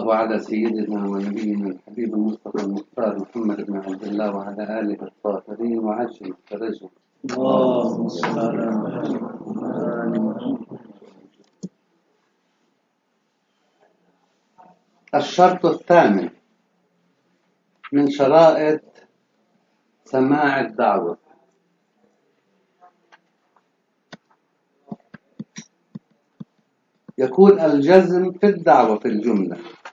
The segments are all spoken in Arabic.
الله على سيدنا ونبينا الحبيب المصطفى المختار محمد بن عبد الله وعلى آله الطاهرين وعجل فرجه. اللهم صل على محمد. الشرط الثامن من شرائط سماع الدعوة: يكون الجزم في الدعوة في الجملة،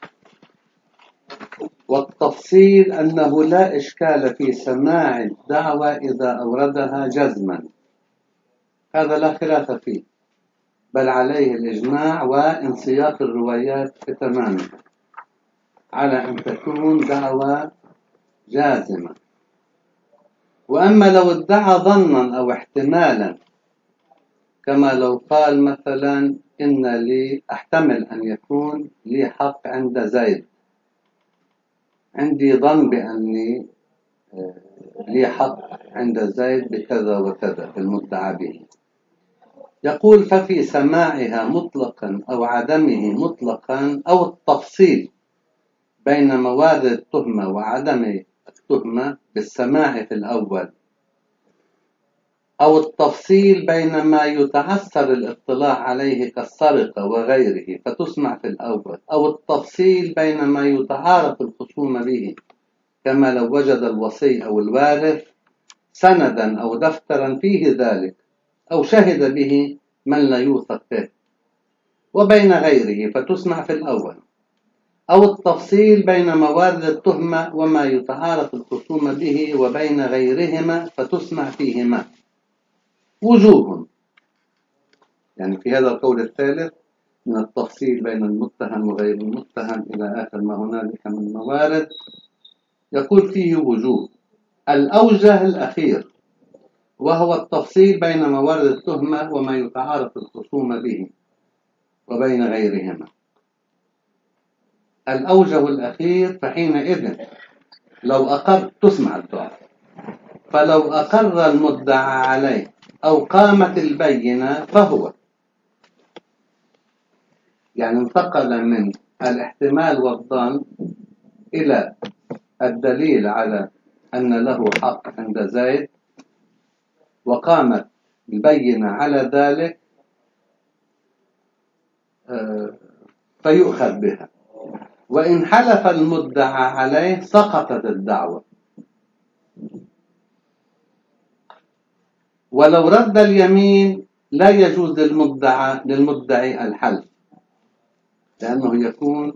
والتفصيل أنه لا إشكال في سماع الدعوة إذا أوردها جزما، هذا لا خلاف فيه، بل عليه الإجماع وانسياق الروايات تماما على أن تكون دعوة جازمة. وأما لو ادعى ظنا أو احتمالا، كما لو قال مثلا إن لي أحتمل أن يكون لي حق عند زيد، عندي ظن بأني لي حق عند زيد بكذا وكذا في المدعى به، يقول ففي سماعها مطلقا أو عدمه مطلقا، أو التفصيل بين موارد التهمة وعدم التهمة بالسماع في الأول، أو التفصيل بين ما يتعسر الاطلاع عليه كالسرقة وغيره فتسمع في الأول، أو التفصيل بين ما يتعارف الخصوم به، كما لو وجد الوصي أو الوارث سندا أو دفترا فيه ذلك، أو شهد به من لا يوثق به، وبين غيره فتسمع في الأول، أو التفصيل بين موارد التهمة وما يتعارف الخصوم به وبين غيرهما فتسمع فيهما. وجوه، يعني في هذا القول الثالث من التفصيل بين المتهم وغير المتهم إلى آخر ما هنالك من موارد، يقول فيه وجوه. الأوجه الأخير، وهو التفصيل بين موارد التهمة وما يتعارف الخصوم به وبين غيرهما. الأوجه الأخير، فحينئذ لو أقر تسمع الدعاء، فلو أقر المدعى عليه أو قامت البينة فهو، يعني انتقل من الاحتمال والظن إلى الدليل على أن له حق عند زيد، وقامت البينة على ذلك فيؤخذ بها. وإن حلف المدعى عليه سقطت الدعوة. ولو رد اليمين لا يجوز للمدعي الحلف، لأنه يكون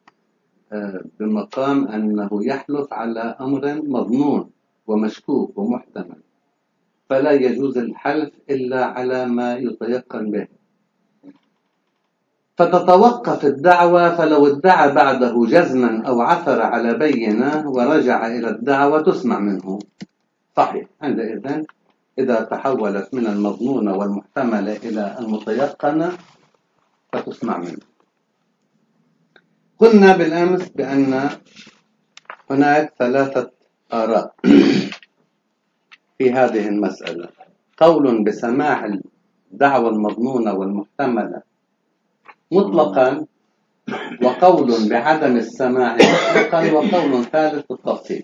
بمقام أنه يحلف على أمر مظنون ومشكوك ومحتمل، فلا يجوز الحلف إلا على ما يتيقن به. فتتوقف الدعوة، فلو ادعى بعده جزما أو عثر على بينة ورجع إلى الدعوة تسمع منه صحيح. عندئذ إذا تحولت من المظنونة والمحتملة إلى المتيقنة فتسمع منه. قلنا بالأمس بأن هناك ثلاثة آراء في هذه المسألة: قول بسماع الدعوة المظنونة والمحتملة مطلقا، وقول بعدم السماع مطلقا، وقول ثالث التفصيل.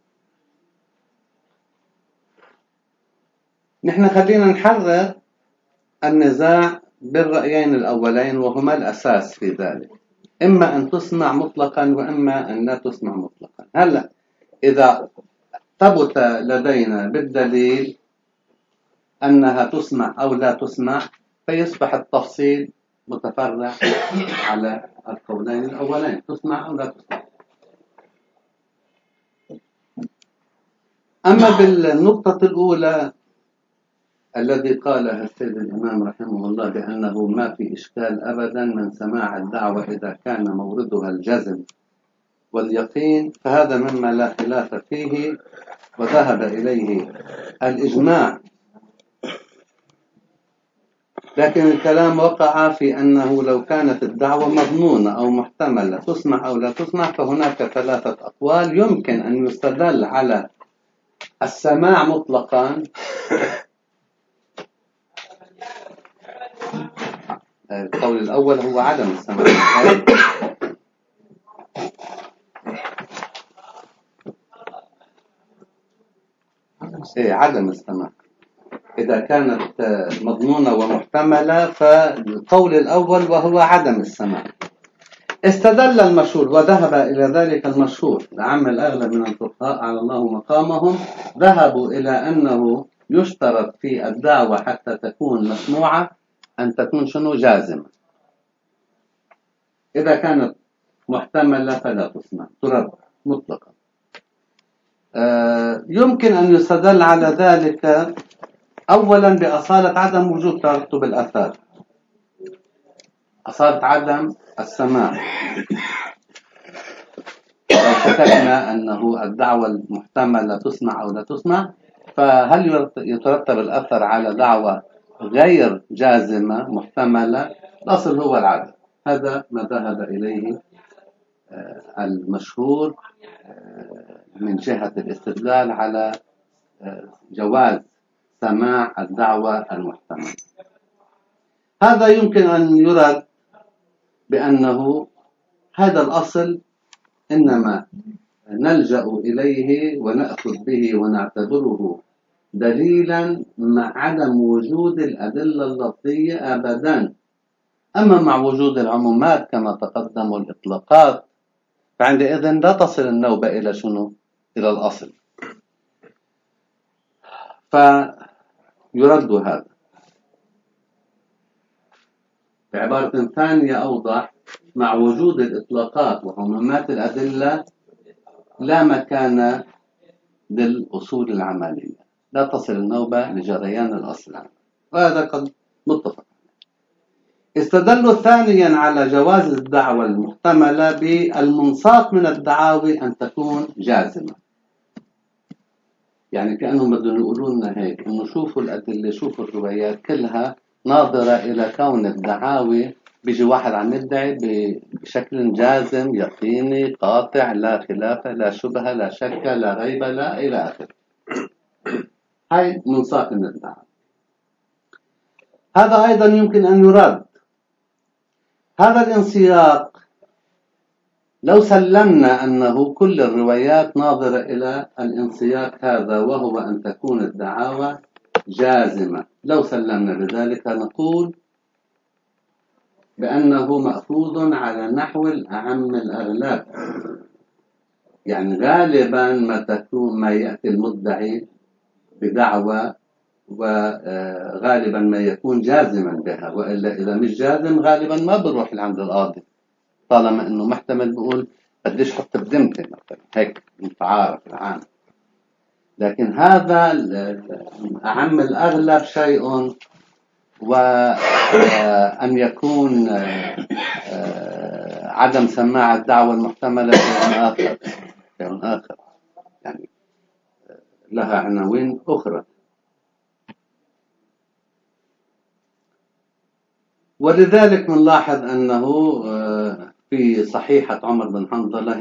نحن خلينا نحرر النزاع بالرأيين الأولين، وهما الأساس في ذلك: إما أن تسمع مطلقا وإما أن لا تسمع مطلقا. هلأ إذا ثبت لدينا بالدليل أنها تسمع أو لا تسمع، فيصبح التفصيل متفرع على القولين الأولين: تسمع أو لا تسمع. أما بالنقطة الأولى الذي قالها السيد الإمام رحمه الله بأنه ما في إشكال أبدا من سماع الدعوة إذا كان موردها الجزم واليقين، فهذا مما لا خلاف فيه وذهب إليه الإجماع. لكن الكلام وقع في أنه لو كانت الدعوة مظنونة أو محتملة تسمع أو لا تسمع، فهناك ثلاثة أقوال يمكن أن يستدل على السماع مطلقا. القول الأول هو عدم السماع. إيه عدم السماع. إذا كانت مضمونة ومحتملة فالقول الأول وهو عدم السماع. استدل المشهور وذهب إلى ذلك المشهور لعم الأغلب من الفقهاء على الله مقامهم، ذهبوا إلى أنه يشترط في الدعوة حتى تكون مسموعة أن تكون شنو جازمة. إذا كانت محتملة فلا تسمع، ترد مطلقا. يمكن أن يستدل على ذلك أولا بأصالة عدم وجود ترتب الأثار، أصالة عدم السماع. لو شككنا أنه الدعوة المحتملة تسمع أو لا تسمع، فهل يترتب الأثر على دعوة غير جازمة محتملة؟ الأصل هو العدم. هذا ما ذهب إليه المشهور من جهة الاستدلال على جواز سماع الدعوة المحتملة. هذا يمكن أن يرد بأنه هذا الأصل إنما نلجأ إليه ونأخذ به ونعتبره دليلا مع عدم وجود الأدلة اللفظية أبدا. أما مع وجود العمومات كما تقدم والإطلاقات فعندئذ لا تصل النوبة إلى شنو؟ إلى الأصل. فيرد هذا. بعبارة ثانية أوضح، مع وجود الإطلاقات وعمومات الأدلة لا مكان للأصول العملية، لا تصل النوبة لجريان الأصل، وهذا قد متفق. استدلوا ثانيا على جواز الدعوة المحتملة بالمنصات من الدعاوي أن تكون جازمة. يعني كأنهم بدهم يقولوا لنا هيك، إنه شوفوا الأدلة، شوفوا الروايات كلها ناظرة إلى كون الدعاوي. بيجي واحد عم يدعي بشكل جازم يقيني قاطع لا خلاف لا شبهة لا شك لا ريب لا إلى آخره. هاي منصات من الدعاوي. هذا أيضا يمكن أن يراد. هذا الانسياق لو سلمنا أنه كل الروايات ناظرة إلى الانسياق هذا وهو أن تكون الدعاوى جازمة، لو سلمنا بذلك نقول بأنه مأخوذ على نحو الأعم الأغلب. يعني غالبا ما يأتي المدعي بدعوى وغالبا ما يكون جازما بها، وإلا إذا مش جازم غالبا ما بروح عند القاضي، طالما انه محتمل بقول قديش حط بذمتي مثلا هيك متعارف العام. لكن هذا أعم الأغلب شيء، وأن يكون عدم سماع الدعوة المحتملة شيء آخر يعني لها عناوين أخرى. ولذلك نلاحظ أنه في صحيحة عمر بن حنظلة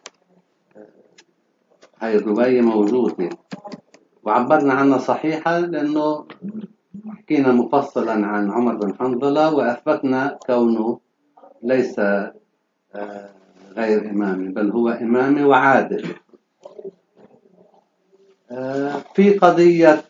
هاي الرواية موجودة وعبرنا عنها صحيحة لأنه حكينا مفصلا عن عمر بن حنظلة وأثبتنا كونه ليس غير إمامي بل هو إمامي وعادل. في قضية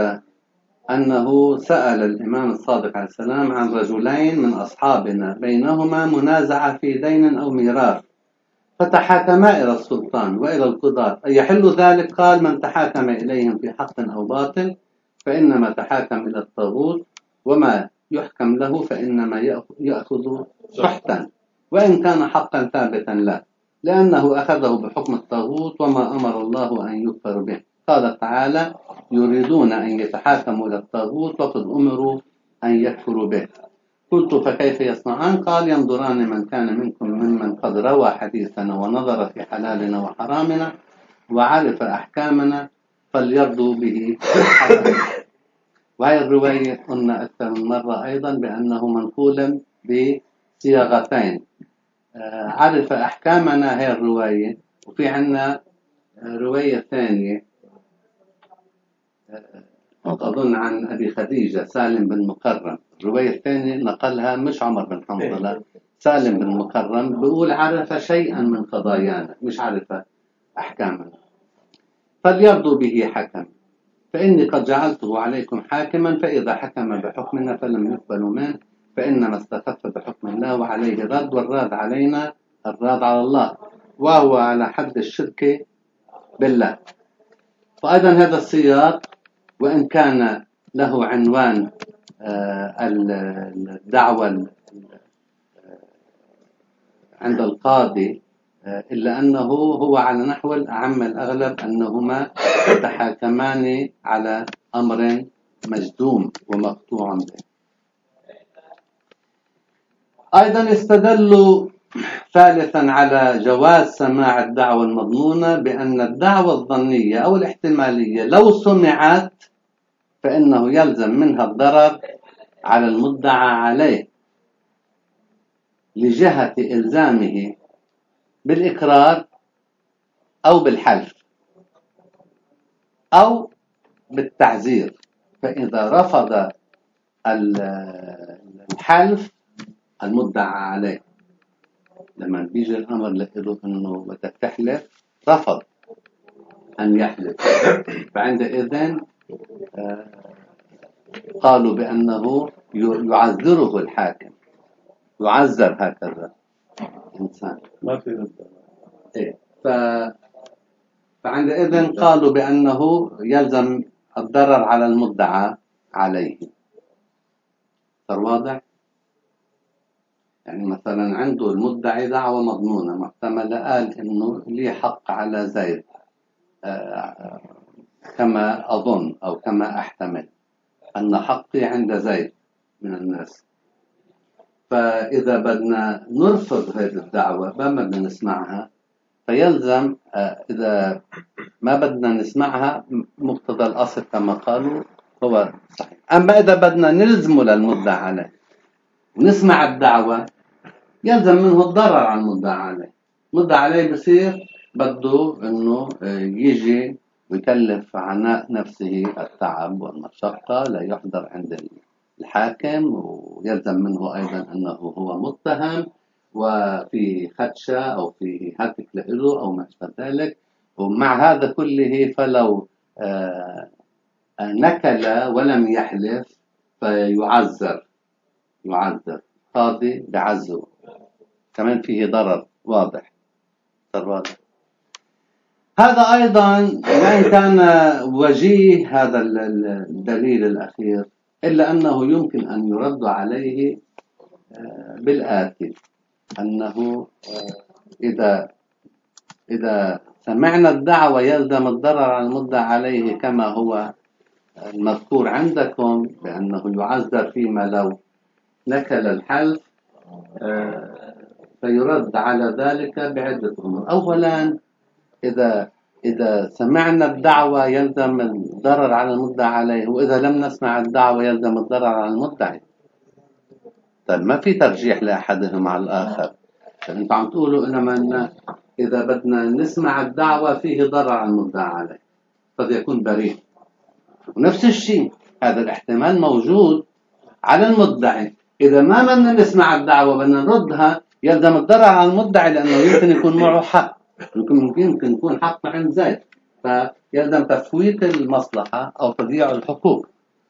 أنه سأل الإمام الصادق عليه السلام عن رجلين من أصحابنا بينهما منازعة في دين أو ميراث، فتحاكما إلى السلطان وإلى القضاة أيحل ذلك؟ قال: من تحاكم إليهم في حق أو باطل فإنما تحاكم إلى الطاغوت، وما يحكم له فإنما يأخذ سحتا، وإن كان حقا ثابتا له، لأنه أخذه بحكم الطاغوت وما أمر الله أن يكفر به. قال تعالى: يريدون أن يتحاكموا إلى الطاغوت وقد أمروا أن يكفروا به. قلت: فكيف يصنعان؟ قال: ينظران من كان منكم ممن قد روى حديثنا ونظر في حلالنا وحرامنا وعرف أحكامنا فليرضوا به حسنا. وهي الرواية قلنا أكثر من مرة أيضا بأنه منقول بصياغتين. عرف أحكامنا هي الرواية، وفي عنا رواية ثانية أظن عن أبي خديجة سالم بن مكرم. الرواية الثانية نقلها مش عمر بن حنظلة، سالم بن مكرم بيقول: عرف شيئا من قضايانا، مش عرف أحكامنا. فليرضوا به حكم. فإني قد جعلته عليكم حاكما، فإذا حكم بحكمنا فلم يقبلوا منه فإنما استخف بحكم الله وعليه رد، والراد علينا الراد على الله، وهو على حد الشرك بالله. وأيضا هذا السياق وإن كان له عنوان الدعوة عند القاضي، إلا أنه هو على نحو الأعم الأغلب أنهما يتحاكمان على أمر مجزوم ومقطوع به. أيضا استدلوا ثالثا على جواز سماع الدعوة المضمونة بأن الدعوة الظنية أو الاحتمالية لو سمعت فإنه يلزم منها الضرر على المدعى عليه لجهة إلزامه بالإقرار أو بالحلف أو بالتعزير. فإذا رفض الحلف المدعى عليه، لما بيجي الأمر له أنه بدك تحلف رفض أن يحلف، فعندئذ قالوا بأنه يعذره الحاكم، يعذر هكذا إنسان ما في رد. إيه. فعندئذ قالوا بأنه يلزم الضرر على المدعى عليه. صار واضح؟ يعني مثلا عنده المدعي دعوة مضمونة محتملة، قال إنه لي حق على زيد كما أظن أو كما أحتمل أن حقي عند زيد من الناس. فإذا بدنا نرفض هذه الدعوة ما بدنا نسمعها، فيلزم إذا ما بدنا نسمعها مقتضى الأصل كما قالوا هو صحيح. أما إذا بدنا نلزمه للمدعى عليه ونسمع الدعوة يلزم منه الضرر على المدعى عليه. المدعى عليه بصير بده إنه يجي ويكلف عناء نفسه التعب والمشقة لا يحضر عند الحاكم، ويلزم منه أيضا أنه هو متهم وفي خدشة أو في هتك له أو ما أشبه ذلك. ومع هذا كله فلو نكل ولم يحلف فيعذر قاضي بعزه، كمان فيه ضرر واضح. هذا أيضا وإن كان وجيه هذا الدليل الأخير، إلا أنه يمكن أن يرد عليه بالآتي، أنه إذا سمعنا الدعوة يلزم الضرر على المدعى عليه كما هو المذكور عندكم بأنه يعذر فيما لو نكل الحلف، فيرد على ذلك بعدة أمور. أولا إذا سمعنا الدعوة يلزم الضرر على المدعى عليه، وإذا لم نسمع الدعوة يلزم الضرر على المدعي. طيب ما في ترجيح لأحدهم على الآخر. أنتم عم تقولوا إنما إذا بدنا نسمع الدعوة فيه ضرر على المدعى عليه قد يكون بريء، ونفس الشيء هذا الاحتمال موجود على المدعي. إذا ما بدنا نسمع الدعوة بدنا نردها يلزم الضرر على المدعي، لأنه يمكن يكون معه حق، يمكن يكون حق عند زيد، فيلزم تفويت المصلحة أو تضييع الحقوق.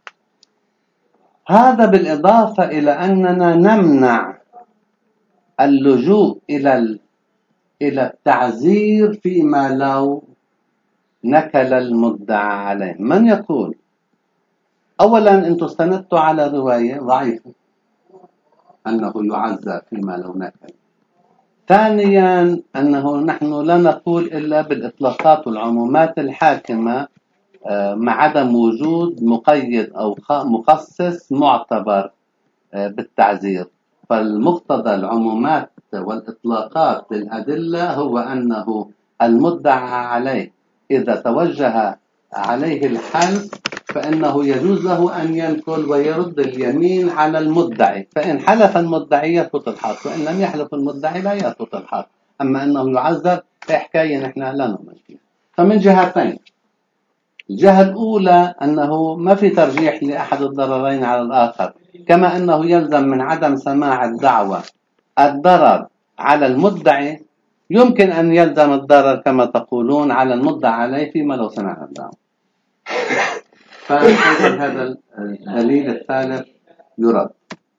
هذا بالإضافة إلى أننا نمنع اللجوء إلى التعزير فيما لو نكل المدعى عليه. من يقول؟ أولا أنتم استندتوا على رواية ضعيفة أنه يعزر فيما لو نكل. ثانيا أنه نحن لا نقول إلا بالإطلاقات والعمومات الحاكمة مع عدم وجود مقيد أو مخصص معتبر بالتعزير. فالمقتضى العمومات والإطلاقات للأدلة هو أنه المدعى عليه إذا توجه عليه الحلف فإنه يجوز له أن ينكل ويرد اليمين على المدعي، فإن حلف المدعي يثبت الحق، وإن لم يحلف المدعي لا يثبت الحق. أما أنه يعذر فحكاية نحن لا نؤمن فيها. فمن جهتين، الجهة الأولى أنه ما في ترجيح لأحد الضررين على الآخر، كما أنه يلزم من عدم سماع الدعوة الضرر على المدعي، يمكن أن يلزم الضرر كما تقولون على المدعى عليه فيما لو سمع الدعوة. فأيضا هذا الدليل الثالث يرد.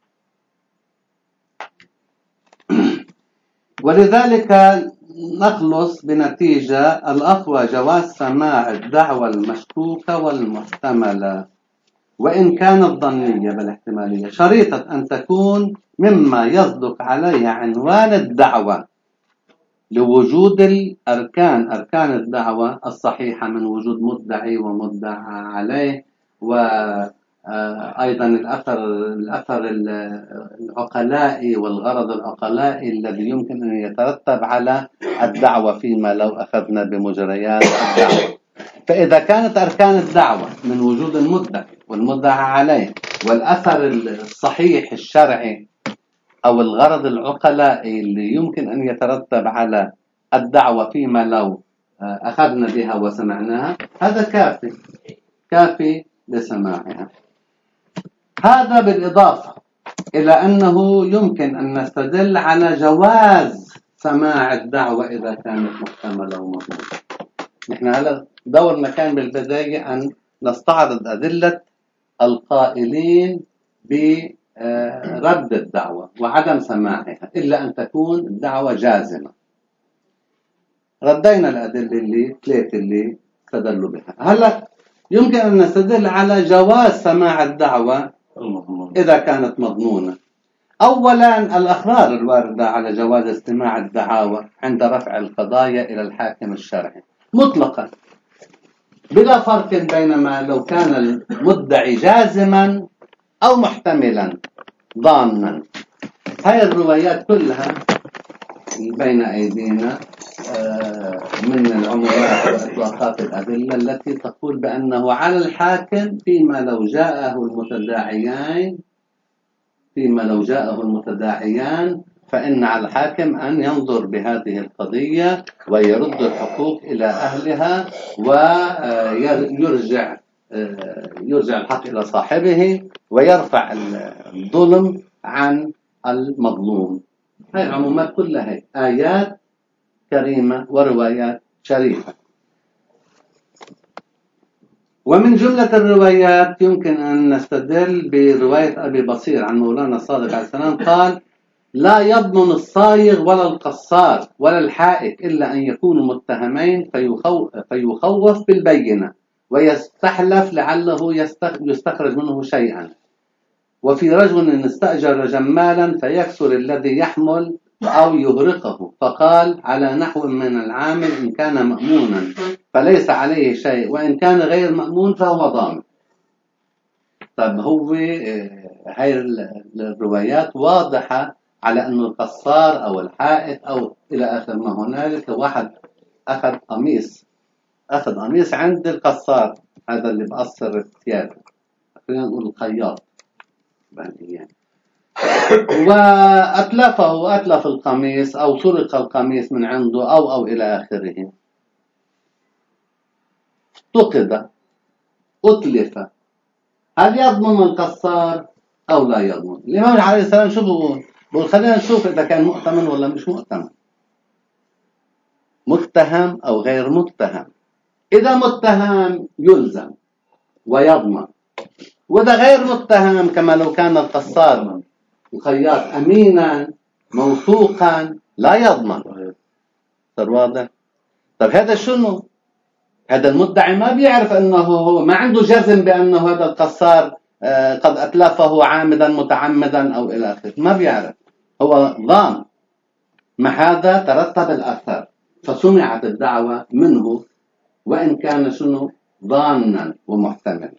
ولذلك نخلص بنتيجة الأقوى جواز سماع الدعوة المشكوكة والمحتملة وإن كانت ظنية بالاحتمالية، شريطة أن تكون مما يصدق عليه عنوان الدعوة لوجود أركان الدعوة الصحيحة من وجود مدعي ومدعى عليه، وأيضا الأثر العقلائي والغرض العقلائي الذي يمكن أن يترتب على الدعوة فيما لو أخذنا بمجريات الدعوة. فإذا كانت أركان الدعوة من وجود المدعي والمدعى عليه والأثر الصحيح الشرعي أو الغرض العقلائي اللي يمكن أن يترتب على الدعوة فيما لو أخذنا بها وسمعناها، هذا كافي لسماعها. هذا بالإضافة إلى أنه يمكن أن نستدل على جواز سماع الدعوة إذا كانت محتملة ومضمونة. نحن هلا دورنا كان بالبداية أن نستعرض أدلة القائلين برد الدعوة وعدم سماعها إلا أن تكون الدعوة جازمة. ردينا الأدلة الثلاثة اللي استدلوا بها. هلا يمكن أن نستدل على جواز سماع الدعوة إذا كانت مضمونة. أولا الأخبار الواردة على جواز استماع الدعاوى عند رفع القضايا إلى الحاكم الشرعي مطلقا بلا فرق بينما لو كان المدعي جازما أو محتملا ضامنا. هاي الروايات كلها بين أيدينا من العمومات وإطلاقات الأدلة التي تقول بأنه على الحاكم فيما لو جاءه المتداعيان فإن على الحاكم أن ينظر بهذه القضية ويرد الحقوق إلى أهلها ويرجع الحق إلى صاحبه ويرفع الظلم عن المظلوم. هاي العمومات كلها آيات كريمة وروايات شريفة. ومن جملة الروايات يمكن أن نستدل برواية أبي بصير عن مولانا الصادق عليه السلام قال: لا يضمن الصايغ ولا القصار ولا الحائك إلا أن يكونوا متهمين فيخوف بالبينة ويستحلف لعله يستخرج منه شيئا. وفي رجل استأجر جمالا فيكسر الذي يحمل أو يغرقه، فقال على نحو من العامل إن كان مأمونا فليس عليه شيء وإن كان غير مأمون فهو ضامن. طيب هو هاي الروايات واضحة على أنه القصار أو الحائط أو إلى آخر ما هنالك واحد أخذ قميص عند القصار، هذا اللي بقصر الثياب، خلينا نقول الخياط يعني، وأتلف القميص أو سرق القميص من عنده أو إلى آخره، افتقد، أتلف، هل يضمن القصار أو لا يضمن؟ الإمام عليه السلام شو بقول خلينا نشوف إذا كان مؤتمن ولا مش مؤتمن، متهم أو غير متهم. إذا متهم يلزم ويضمن، وإذا غير متهم كما لو كان القصار الخياط أمينا موثوقا لا يضمن. صار واضح؟ طب هذا شنو؟ هذا المدعي ما بيعرف أنه هو ما عنده جزم بأنه هذا القصار قد أتلفه عامدا متعمدا أو إلى آخره، ما بيعرف، هو ظان. مع هذا ترتب الأثر فسمعت الدعوة منه وإن كان شنو؟ ظانا ومحتمل.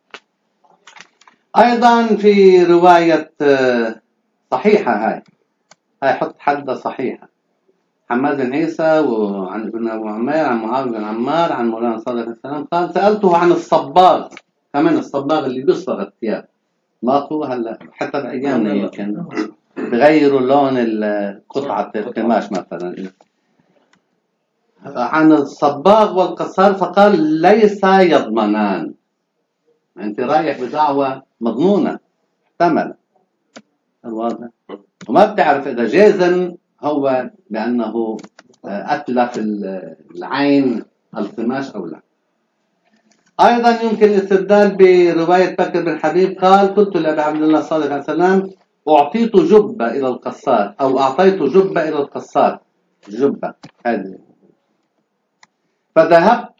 أيضا في رواية صحيحة هاي حط حدة صحيحة، حماد بن عيسى وعن ابن أبو عمير عن معاوية بن عمار عن مولانا صادق السلام قال: سألته عن الصباغ، كمان الصباغ اللي بيصبغ الثياب، ماكو هلا حتى بأيامنا يمكن بغيروا لون قطعة القماش مثلا، عن الصباغ والقصار، فقال: ليس يضمنان. أنت رايح بدعوة مضمونة محتملة، الواضح، وما بتعرف إذا جازم هو بأنه أتلف العين القماش أو لا. أيضا يمكن الاستدلال برواية بكر بن حبيب قال: قلت لأبي عبد الله صلى الله عليه وسلم: أعطيت جبة إلى القصار، أو أعطيت جبة إلى القصار، جبة هذه، فذهبت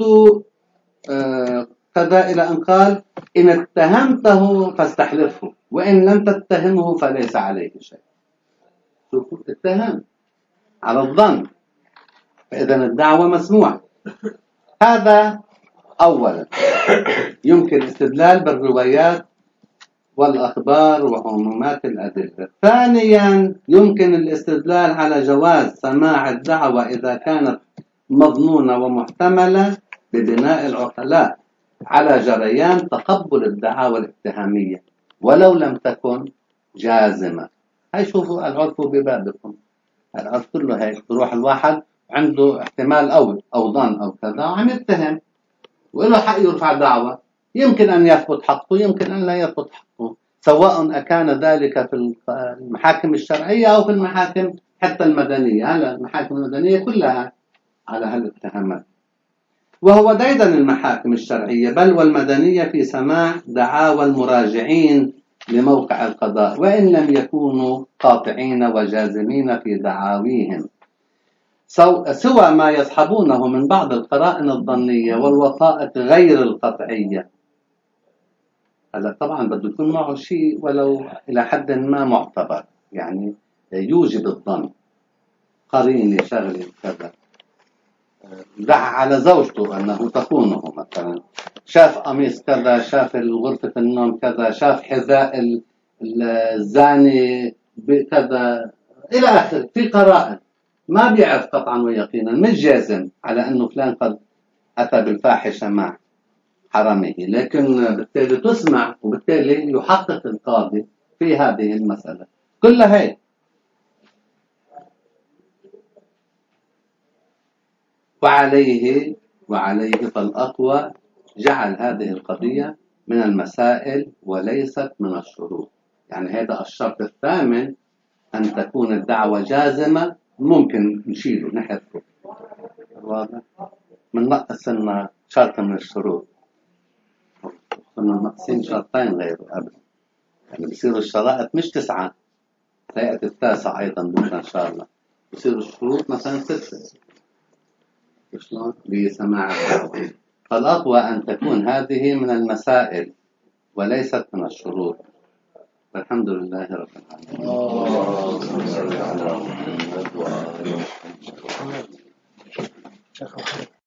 كذا إلى أن قال: إن اتهمته فاستحلفه، وإن لم تتهمه فليس عليه شيء. شوفوا، اتهام على الظن، فإذا الدعوة مسموعة. هذا أولا. يمكن الاستدلال بالروايات والأخبار وعمومات الأدلة. ثانيا، يمكن الاستدلال على جواز سماع الدعوة إذا كانت مضمونة ومحتملة ببناء العقلاء على جريان تقبل الدعاوى الاتهامية ولو لم تكن جازمة. هاي شوفوا، العرف ببابكم، العرف كله هيك. بروح الواحد عنده احتمال أو ظن أو كذا وعم يتهم، وله حق يرفع دعوة، يمكن أن يثبت حقه، يمكن أن لا يثبت حقه، سواء أكان ذلك في المحاكم الشرعية أو في المحاكم حتى المدنية. هلا المحاكم المدنية كلها على هالاتهامات، وهو ديدن المحاكم الشرعية بل والمدنية في سماع دعاوى المراجعين لموقع القضاء، وإن لم يكونوا قاطعين وجازمين في دعاويهم، سوى ما يصحبونه من بعض القرائن الظنية والوثائق غير القطعية. هذا طبعا بده يكون معه شيء ولو إلى حد ما معتبر، يعني يوجب الظن، قرينة شغلة كذا، دعا على زوجته أنه تخونه مثلا، شاف قميص كذا، شاف غرفة النوم كذا، شاف حذاء الزاني بكذا إلى آخر، في قرائن ما بيعرف قطعا ويقينا، مش جازم على أنه فلان قد أتى بالفاحشة مع حرمه، لكن بالتالي تسمع وبالتالي يحقق القاضي في هذه المسألة كلها. هي وعليه فالأقوى جعل هذه القضية من المسائل وليست من الشروط. يعني هذا الشرط الثامن، أن تكون الدعوة جازمة، ممكن نشيله نحذفه، واضح؟ من نقص لنا شرط من الشروط، كنا ناقصين شرطين غيره قبل، يعني بصير الشرائط مش 9، سيأتي التاسع أيضا بكرة إن شاء الله، بصير الشروط مثلا 6 شلون بسماع الدعوة. فالأقوى أن تكون هذه من المسائل وليست من الشروط. الحمد لله رب العالمين.